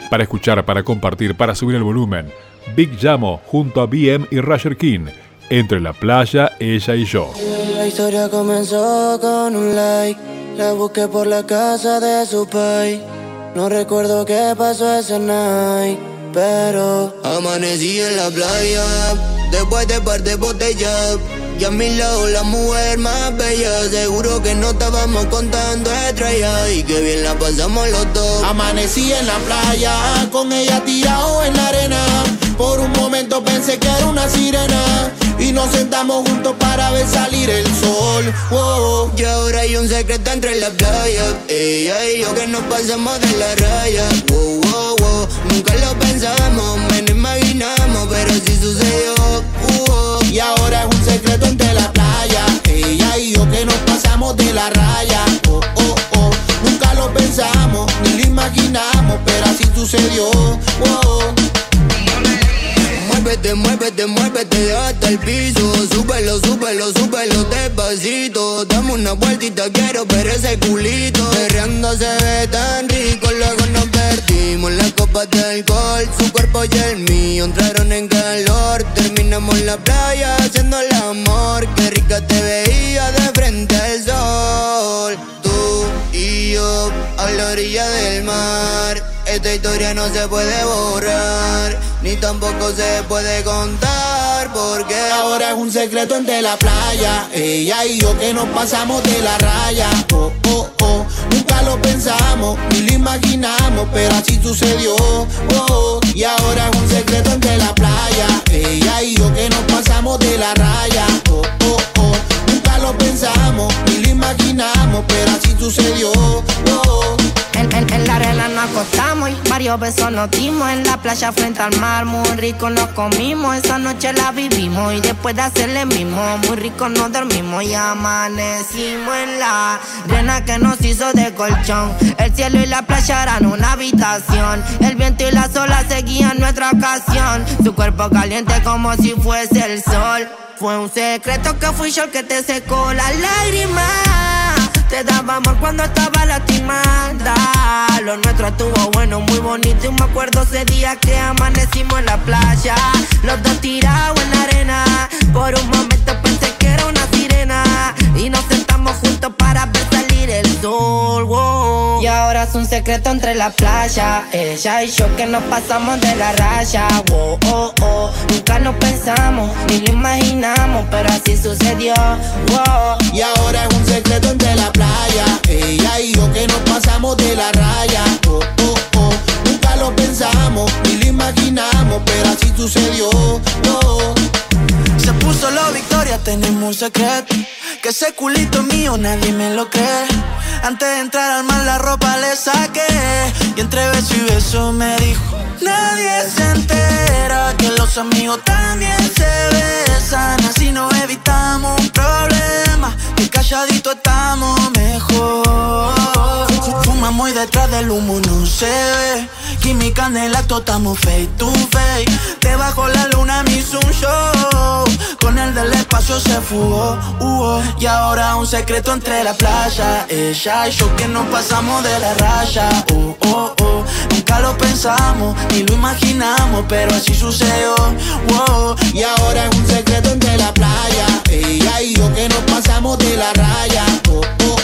Para escuchar, para compartir, para subir el volumen. Big Llamo junto a BM y Roger King. Entre la playa, ella y yo. La historia comenzó con un like. La busqué por la casa de su pai. No recuerdo qué pasó ese night, pero amanecí en la playa después de par de botellas. Y a mi lado la mujer más bella. Seguro que no estábamos contando estrellas y que bien la pasamos los dos. Amanecí en la playa con ella tirado en la arena. Por un momento pensé que era una sirena y nos sentamos juntos para ver salir el sol. Wow. Y ahora hay un secreto entre la playa, ella y yo, que nos pasamos de la raya. Wow, wow, wow. Nunca lo pensamos, me lo imaginamos, pero sí sucedió. Y ahora es un secreto entre la playa, ella y yo, que nos pasamos de la raya. Oh, oh, oh. Nunca lo pensamos, ni lo imaginamos, pero así sucedió. Wow. Muévete, muévete, muévete hasta el piso. Súbelo, súbelo, súbelo despacito. Dame una vueltita, quiero ver ese culito. Perreando se ve tan rico, luego nos perdimos en las copas de alcohol. Su cuerpo y el mío entraron en calor. Terminamos en la playa haciendo el amor. Qué rica te veía de frente al sol. Tú y yo a la orilla del mar. Esta historia no se puede borrar, ni tampoco se puede contar, porque ahora es un secreto entre la playa, ella y yo, que nos pasamos de la raya. Oh, oh, oh. Nunca lo pensamos, ni lo imaginamos, pero así sucedió. Oh, y ahora es un secreto entre la playa, ella y yo, que nos pasamos de la raya. Oh, oh, oh. Nunca lo pensamos, ni lo imaginamos, pero así sucedió. Oh. En la arena nos acostamos y varios besos nos dimos. En la playa frente al mar, muy rico nos comimos. Esa noche la vivimos y después de hacerle mismo, muy rico nos dormimos y amanecimos en la arena que nos hizo de colchón. El cielo y la playa eran una habitación. El viento y las olas seguían nuestra ocasión. Su cuerpo caliente como si fuese el sol. Fue un secreto que fui yo el que te secó las lágrimas. Te daba amor cuando estaba lastimada. Lo nuestro estuvo bueno, muy bonito. Y me acuerdo ese día que amanecimos en la playa, los dos tirados en la arena. Por un momento pensé que era una sirena y nos sentamos juntos para ver salir el sol. Wow. Y ahora es un secreto entre la playa, ella y yo, que nos pasamos de la raya. Wow, oh, oh. Nunca nos pensamos, ni lo imaginamos, pero así sucedió. Wow. Y ahora es un secreto entre la playa, ella y yo, que nos pasamos de la raya. Oh, oh, oh. Nunca lo pensamos, ni lo imaginamos, pero así sucedió. Oh. Se puso la victoria, tenemos un secreto, que ese culito mío nadie me lo cree. Antes de entrar al mar la ropa le saqué, y entre beso y beso me dijo: nadie se entera que los amigos también se besan. Así nos evitamos un problema, que calladito estamos mejor. Fumamos y detrás del humo no se ve. Química en el acto, estamos face to face. Debajo la luna me hizo un show, con el del espacio se fugó. Y ahora un secreto entre la playa, ella y yo, que nos pasamos de la raya. Oh, oh, oh. Nunca lo pensamos, ni lo imaginamos, pero así sucedió. Wow. Y ahora es un secreto entre la playa, ella y yo, que nos pasamos de la raya. Oh, oh.